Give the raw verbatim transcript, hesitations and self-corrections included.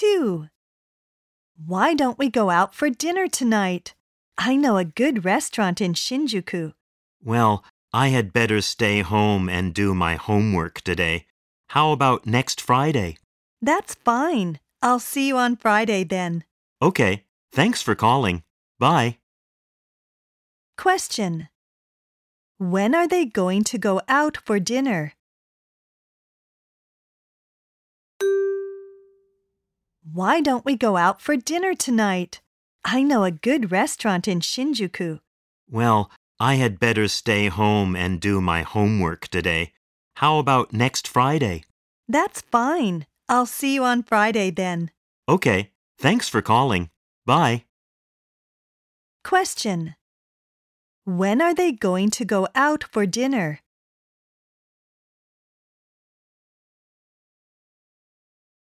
two. Why don't we go out for dinner tonight? I know a good restaurant in Shinjuku. Well, I had better stay home and do my homework today. How about next Friday? That's fine. I'll see you on Friday then. Okay, thanks for calling. Bye. Question. When are they going to go out for dinner? Why don't we go out for dinner tonight? I know a good restaurant in Shinjuku. Well, I had better stay home and do my homework today. How about next Friday? That's fine. I'll see you on Friday then. Okay, thanks for calling. Bye. Question. When are they going to go out for dinner?